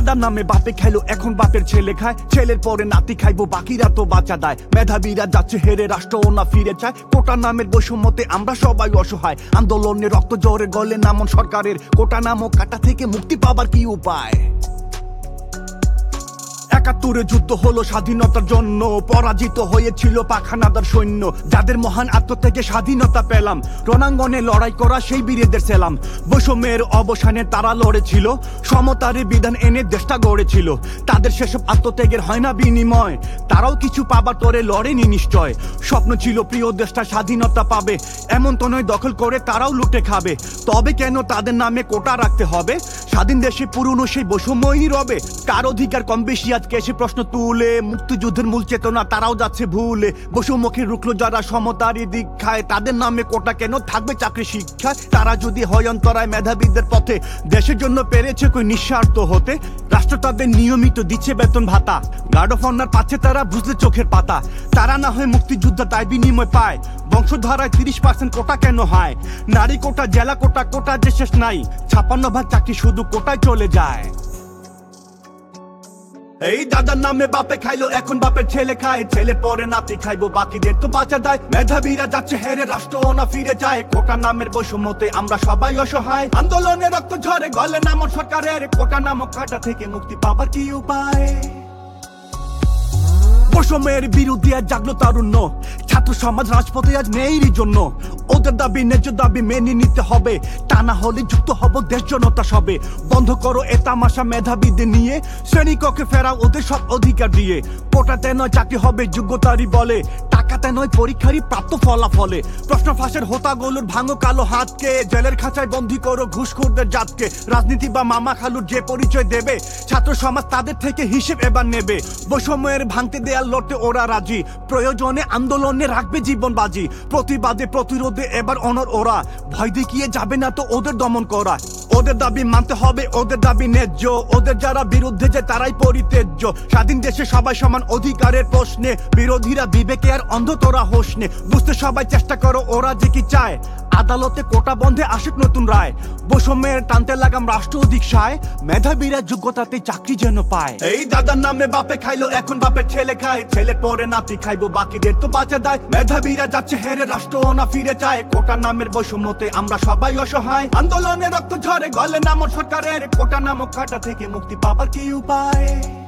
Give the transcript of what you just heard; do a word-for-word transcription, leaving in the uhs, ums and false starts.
দাদার নামে বাপে খাইলো, এখন বাপের ছেলে খায়, ছেলের পরে নাতি খাইবো, বাকিরা তো বাঁচা দেয়। মেধাবীরা যাচ্ছে হেরে, রাষ্ট্র না ফিরে চায়। কোটা নামের বৈষম্যতে আমরা সবাই অসহায়, আন্দোলনে রক্ত জোরে গলে নামন সরকারের। কোটা নামক কাটা থেকে মুক্তি পাবার কি উপায়? একাত্তরে যুদ্ধ হলো স্বাধীনতার জন্য, পরাজিত হয়েছিল পাখানাদার সৈন্য। যাদের মহান আত্মত্যাগে স্বাধীনতা পেলাম, রণাঙ্গনে লড়াই করা সেই বীরেদের সেলাম। বৈষম্যের অবসানে তারা লড়েছিল, সমতার বিধান এনে দেশটা গড়েছিল। তাদের সেসব আত্মত্যাগের হয় না বিনিময়, তারাও কিছু পাবার তরে লড়েনি নিশ্চয়। স্বপ্ন ছিল প্রিয় দেশটা স্বাধীনতা পাবে, এমন তো নয় দখল করে তারাও লুটে খাবে। তবে কেন তাদের নামে কোটা রাখতে হবে? স্বাধীন দেশে পুরনো সেই বৈষম্যই রবে। কার অধিকার কম বেশি আজকে এসে প্রশ্ন তুলে, মুক্তিযুদ্ধের মূল চেতনা তারাও যাচ্ছে ভুলে। বৈষম্যকে রুখলো যারা সমতারই দীক্ষায়, তাদের নামে কোটা কেন থাকবে চাকরি শিক্ষায়? তারা যদি হয় অন্তরায় মেধাবীদের পথে, দেশের জন্য পেরেছে কই নিঃস্বার্থ হতে। রাষ্ট্র তাদের নিয়মিত দিচ্ছে বেতন ভাতা, গার্ড অফ অনার পাচ্ছে তারা বুঝলে চোখের পাতা। তারা না হয় মুক্তিযোদ্ধা তাই বিনিময় পায়, বংশধারায় তিরিশ পার্সেন্ট কোটা কেন হয়? নারী কোটা, জেলা কোটা, কোটা যে শেষ নাই, ছাপ্পান্ন ভাগ চাকরি শুধু কোটায় চলে যায়। এই দাদার নামে বাপে খাইলো, এখন বাপের ছেলে খায়, ছেলে পরে নাতি খাইবো, বাকিদের তো বাঁচা দেয়। মেধাবীরা যাচ্ছে হেরে, রাষ্ট্র না ফিরে যায়। কোটা নামের বৈষম্যতে আমরা সবাই অসহায়, আন্দোলনে রক্ত ঝরে গলে নামক সরকারের। কোটা নামক কাটা থেকে মুক্তি পাবার কি উপায়? বৈষম্যের বিরুদ্ধে আজ জাগলো তারুণ্য, ছাত্র সমাজ রাজপথে আজ নেইরই জন্য। ওদের দাবি ন্যায্য দাবি মেনে নিতে হবে, তা না হলে যুক্ত হব দেশ জনতা সবে। বন্ধ করো এ তামাশা মেধাবীদের নিয়ে, শ্রেণীকক্ষে ফেরাও ওদের সব অধিকার দিয়ে। কোটাতে নয় চাকরি হবে যোগ্যতারই বলে, টাকাতে নয় পরীক্ষারই প্রাপ্ত ফলাফলে। প্রশ্ন ফাঁসের হোতাগুলোর ভাঙো কালো হাতকে, জেলের খাঁচায় বন্দী করো ঘুষখোরদের জাতকে। রাজনীতি বা মামা খালুর যে পরিচয় দেবে, ছাত্র সমাজ তাদের থেকে হিসেব এবার নেবে। বৈষম্যের ভাঙতে দেয়াল লড়তে ওরা রাজি, প্রয়োজনে আন্দোলনে রাখবে জীবন বাজি। প্রতিবাদে প্রতিরোধে এবার অনর ওরা, ভয় দেখিয়ে যাবে না তো ওদের দমন করা। ওদের দাবি মানতে হবে, ওদের দাবি ন্যায্য, ওদের যারা বিরুদ্ধে যে তারাই পরিত্যাজ্য। স্বাধীন দেশে সবাই সমান অধিকারের প্রশ্নে, বিরোধীরা বিবেকে আর অন্ধ তোরা হোশ নে। বুঝতে সবাই চেষ্টা করো ওরা যে কি চায়, আদালতে কোটা বন্ধে আসুক নতুন রায়। বৈষম্যের টানতে লাগাম রাষ্ট্র অধিক সায়, মেধাবীরা যোগ্যতাতে চাকরি যেন পায়। এই দাদার নামে বাপে খাইলো, এখন বাপের ছেলে খায়, ছেলে পরে নাতি খাইবো, বাকিদের তো বাঁচা দেয়। মেধাবীরা যাচ্ছে হেরে, রাষ্ট্র না ফিরে চায়। কোটা নামের বৈষম্যতে আমরা সবাই অসহায়, আন্দোলনে রক্ত ঝরে গলে নামক সরকারের। কোটা নামক কাটা থেকে মুক্তি পাবার কি উপায়?